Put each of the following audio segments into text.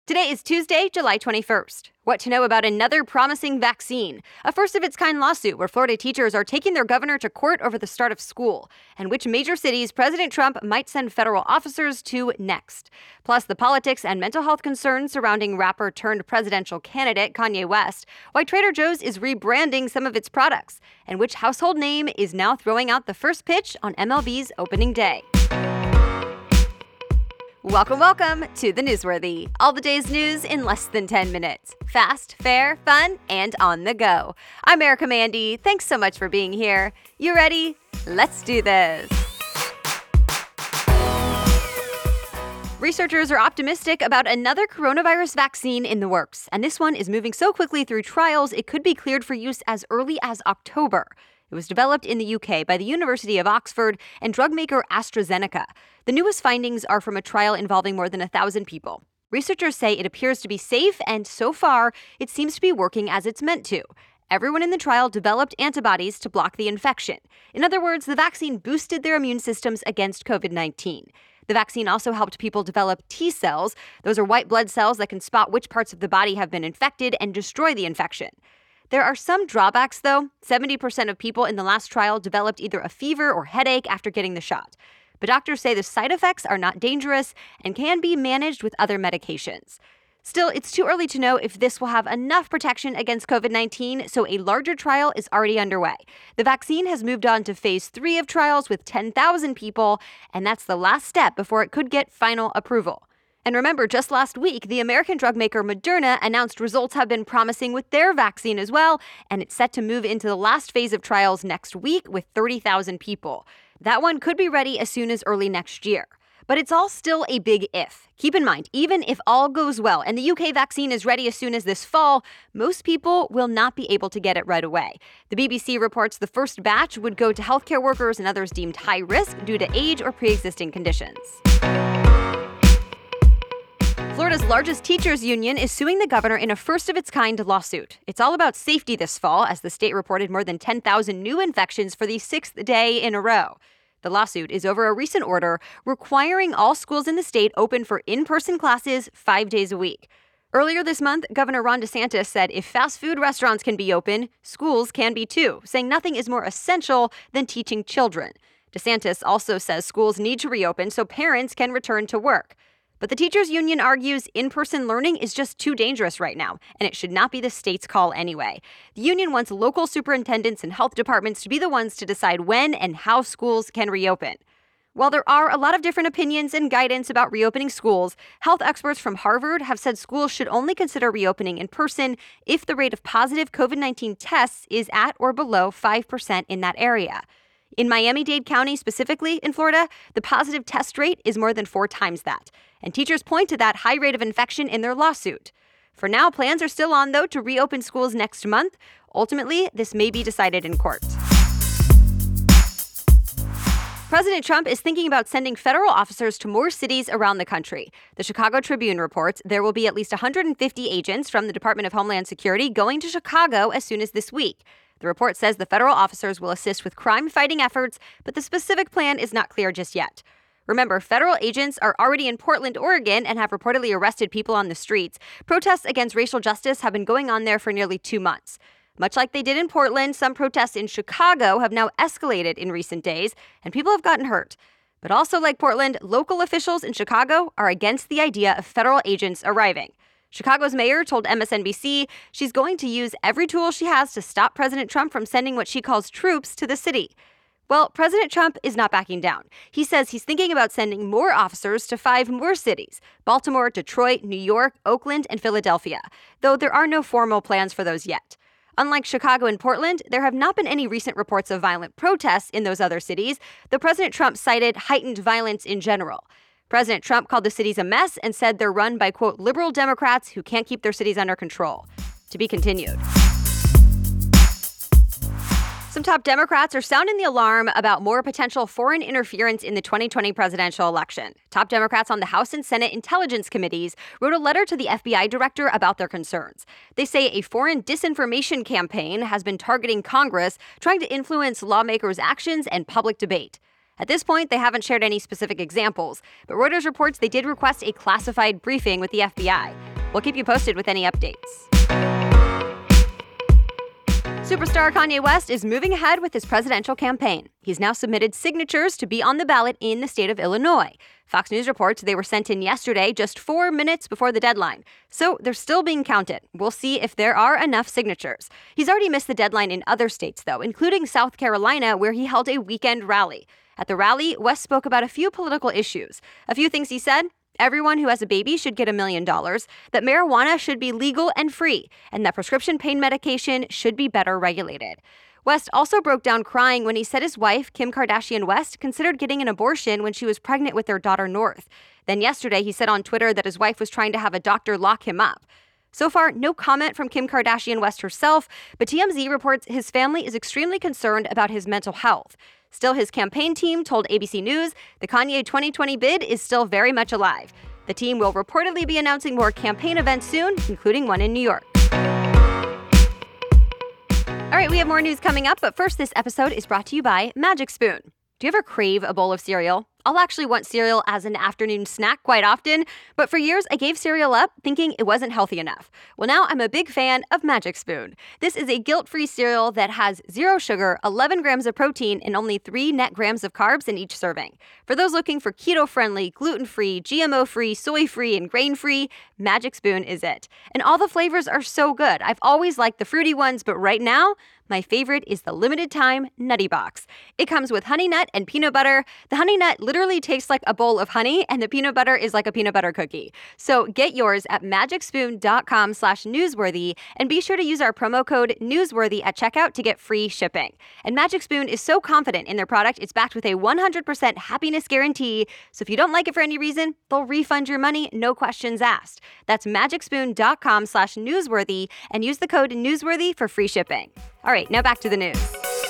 Today is Tuesday, July 21st. What to know about another promising vaccine? A first-of-its-kind lawsuit where Florida teachers are taking their governor to court over the start of school, and which major cities President Trump might send federal officers to next. Plus, the politics and mental health concerns surrounding rapper-turned-presidential candidate Kanye West, why Trader Joe's is rebranding some of its products, and which household name is now throwing out the first pitch on MLB's opening day. Welcome to The Newsworthy. All the day's news in less than 10 minutes. Fast, fair, fun, and on the go. I'm Erica Mandy. Thanks so much for being here. You ready? Let's do this. Researchers are optimistic about another coronavirus vaccine in the works, and this one is moving so quickly through trials it could be cleared for use as early as October. It was developed in the UK by the University of Oxford and drug maker AstraZeneca. The newest findings are from a trial involving more than 1,000 people. Researchers say it appears to be safe, and so far, it seems to be working as it's meant to. Everyone in the trial developed antibodies to block the infection. In other words, the vaccine boosted their immune systems against COVID-19. The vaccine also helped people develop T cells. Those are white blood cells that can spot which parts of the body have been infected and destroy the infection. There are some drawbacks, though. 70% of people in the last trial developed either a fever or headache after getting the shot. But doctors say the side effects are not dangerous and can be managed with other medications. Still, it's too early to know if this will have enough protection against COVID-19, so a larger trial is already underway. The vaccine has moved on to phase 3 of trials with 10,000 people, and that's the last step before it could get final approval. And remember, just last week, the American drug maker Moderna announced results have been promising with their vaccine as well, and it's set to move into the last phase of trials next week with 30,000 people. That one could be ready as soon as early next year. But it's all still a big if. Keep in mind, even if all goes well and the UK vaccine is ready as soon as this fall, most people will not be able to get it right away. The BBC reports the first batch would go to healthcare workers and others deemed high risk due to age or pre-existing conditions. Florida's largest teachers union is suing the governor in a first-of-its-kind lawsuit. It's all about safety this fall, as the state reported more than 10,000 new infections for the 6th day in a row. The lawsuit is over a recent order requiring all schools in the state open for in-person classes 5 days a week. Earlier this month, Governor Ron DeSantis said if fast food restaurants can be open, schools can be too, saying nothing is more essential than teaching children. DeSantis also says schools need to reopen so parents can return to work. But the teachers union argues in-person learning is just too dangerous right now, and it should not be the state's call anyway. The union wants local superintendents and health departments to be the ones to decide when and how schools can reopen. While there are a lot of different opinions and guidance about reopening schools, health experts from Harvard have said schools should only consider reopening in person if the rate of positive COVID-19 tests is at or below 5% in that area. In Miami-Dade County, specifically in Florida, the positive test rate is more than 4 times that. And teachers point to that high rate of infection in their lawsuit. For now, plans are still on, though, to reopen schools next month. Ultimately, this may be decided in court. President Trump is thinking about sending federal officers to more cities around the country. The Chicago Tribune reports there will be at least 150 agents from the Department of Homeland Security going to Chicago as soon as this week. The report says the federal officers will assist with crime-fighting efforts, but the specific plan is not clear just yet. Remember, federal agents are already in Portland, Oregon, and have reportedly arrested people on the streets. Protests against racial justice have been going on there for nearly 2 months. Much like they did in Portland, some protests in Chicago have now escalated in recent days, and people have gotten hurt. But also like Portland, local officials in Chicago are against the idea of federal agents arriving. Chicago's mayor told MSNBC she's going to use every tool she has to stop President Trump from sending what she calls troops to the city. Well, President Trump is not backing down. He says he's thinking about sending more officers to 5 more cities: Baltimore, Detroit, New York, Oakland, and Philadelphia, though there are no formal plans for those yet. Unlike Chicago and Portland, there have not been any recent reports of violent protests in those other cities, though President Trump cited heightened violence in general. President Trump called the cities a mess and said they're run by, quote, liberal Democrats who can't keep their cities under control. To be continued. Some top Democrats are sounding the alarm about more potential foreign interference in the 2020 presidential election. Top Democrats on the House and Senate Intelligence Committees wrote a letter to the FBI director about their concerns. They say a foreign disinformation campaign has been targeting Congress, trying to influence lawmakers' actions and public debate. At this point, they haven't shared any specific examples, but Reuters reports they did request a classified briefing with the FBI. We'll keep you posted with any updates. Superstar Kanye West is moving ahead with his presidential campaign. He's now submitted signatures to be on the ballot in the state of Illinois. Fox News reports they were sent in yesterday, just 4 minutes before the deadline. So they're still being counted. We'll see if there are enough signatures. He's already missed the deadline in other states, though, including South Carolina, where he held a weekend rally. At the rally, West spoke about a few political issues. A few things he said: everyone who has a baby should get $1 million, that marijuana should be legal and free, and that prescription pain medication should be better regulated. West also broke down crying when he said his wife, Kim Kardashian West, considered getting an abortion when she was pregnant with their daughter, North. Then yesterday, he said on Twitter that his wife was trying to have a doctor lock him up. So far, no comment from Kim Kardashian West herself, but TMZ reports his family is extremely concerned about his mental health. Still, his campaign team told ABC News the Kanye 2020 bid is still very much alive. The team will reportedly be announcing more campaign events soon, including one in New York. All right, we have more news coming up, but first, this episode is brought to you by Magic Spoon. Do you ever crave a bowl of cereal? I'll actually want cereal as an afternoon snack quite often, but for years I gave cereal up thinking it wasn't healthy enough. Well, now I'm a big fan of Magic Spoon. This is a guilt-free cereal that has 0 sugar, 11 grams of protein, and only 3 net grams of carbs in each serving. For those looking for keto-friendly, gluten-free, GMO-free, soy-free, and grain-free, Magic Spoon is it. And all the flavors are so good. I've always liked the fruity ones, but right now, my favorite is the limited-time Nutty Box. It comes with honey nut and peanut butter. The honey nut literally tastes like a bowl of honey, and the peanut butter is like a peanut butter cookie. So get yours at magicspoon.com/newsworthy, and be sure to use our promo code newsworthy at checkout to get free shipping. And Magic Spoon is so confident in their product, it's backed with a 100% happiness guarantee. So if you don't like it for any reason, they'll refund your money, no questions asked. That's magicspoon.com/newsworthy, and use the code newsworthy for free shipping. All right, now back to the news.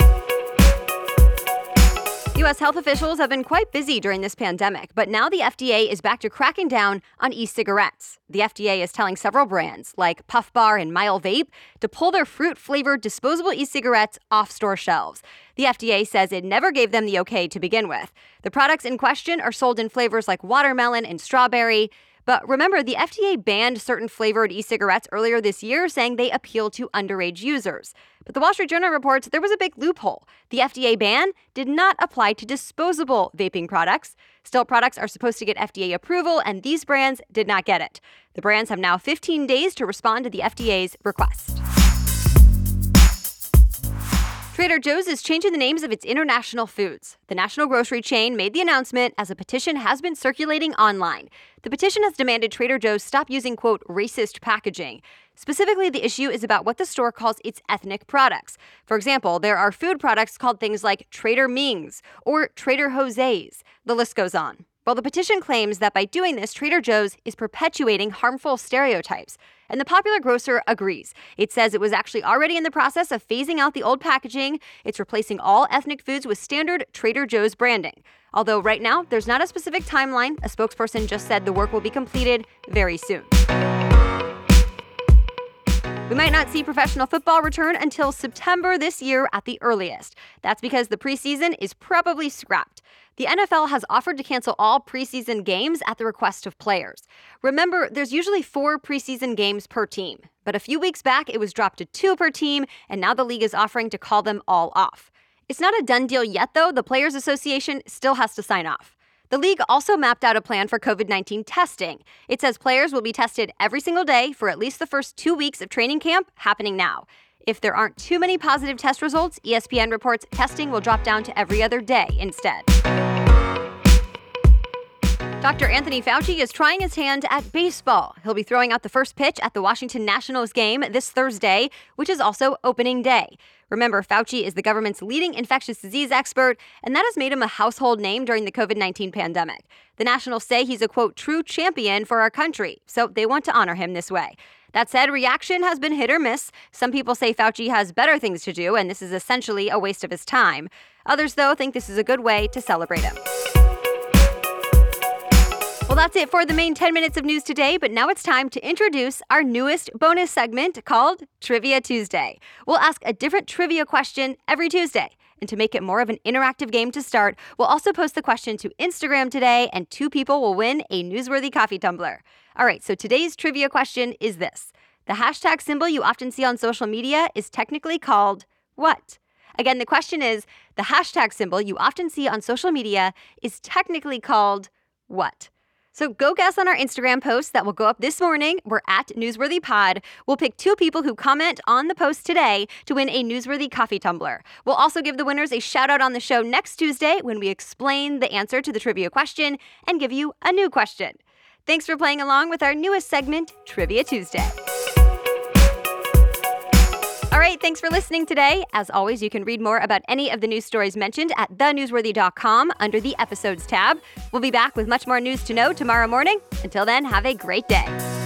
U.S. health officials have been quite busy during this pandemic, but now the FDA is back to cracking down on e-cigarettes. The FDA is telling several brands, like Puff Bar and Mile Vape, to pull their fruit-flavored disposable e-cigarettes off store shelves. The FDA says it never gave them the okay to begin with. The products in question are sold in flavors like watermelon and strawberry. But remember, the FDA banned certain flavored e-cigarettes earlier this year, saying they appeal to underage users. But the Wall Street Journal reports there was a big loophole. The FDA ban did not apply to disposable vaping products. Still, products are supposed to get FDA approval, and these brands did not get it. The brands have now 15 days to respond to the FDA's request. Trader Joe's is changing the names of its international foods. The national grocery chain made the announcement as a petition has been circulating online. The petition has demanded Trader Joe's stop using, quote, racist packaging. Specifically, the issue is about what the store calls its ethnic products. For example, there are food products called things like Trader Ming's or Trader Jose's. The list goes on. Well, the petition claims that by doing this, Trader Joe's is perpetuating harmful stereotypes. And the popular grocer agrees. It says it was actually already in the process of phasing out the old packaging. It's replacing all ethnic foods with standard Trader Joe's branding. Although right now, there's not a specific timeline. A spokesperson just said the work will be completed very soon. We might not see professional football return until September this year at the earliest. That's because the preseason is probably scrapped. The NFL has offered to cancel all preseason games at the request of players. Remember, there's usually 4 preseason games per team. But a few weeks back, it was dropped to 2 per team, and now the league is offering to call them all off. It's not a done deal yet, though. The Players Association still has to sign off. The league also mapped out a plan for COVID-19 testing. It says players will be tested every single day for at least the first 2 weeks of training camp happening now. If there aren't too many positive test results, ESPN reports testing will drop down to every other day instead. Dr. Anthony Fauci is trying his hand at baseball. He'll be throwing out the first pitch at the Washington Nationals game this Thursday, which is also opening day. Remember, Fauci is the government's leading infectious disease expert, and that has made him a household name during the COVID-19 pandemic. The Nationals say he's a, quote, true champion for our country, so they want to honor him this way. That said, reaction has been hit or miss. Some people say Fauci has better things to do, and this is essentially a waste of his time. Others, though, think this is a good way to celebrate him. Well, that's it for the main 10 minutes of news today, but now it's time to introduce our newest bonus segment called Trivia Tuesday. We'll ask a different trivia question every Tuesday. And to make it more of an interactive game to start, we'll also post the question to Instagram today, and 2 people will win a Newsworthy coffee tumbler. All right, so today's trivia question is this. The hashtag symbol you often see on social media is technically called what? Again, the question is, the hashtag symbol you often see on social media is technically called what? So go guess on our Instagram post that will go up this morning. We're at NewsworthyPod. We'll pick 2 people who comment on the post today to win a Newsworthy coffee tumbler. We'll also give the winners a shout out on the show next Tuesday when we explain the answer to the trivia question and give you a new question. Thanks for playing along with our newest segment, Trivia Tuesday. All right, thanks for listening today. As always, you can read more about any of the news stories mentioned at thenewsworthy.com under the Episodes tab. We'll be back with much more news to know tomorrow morning. Until then, have a great day.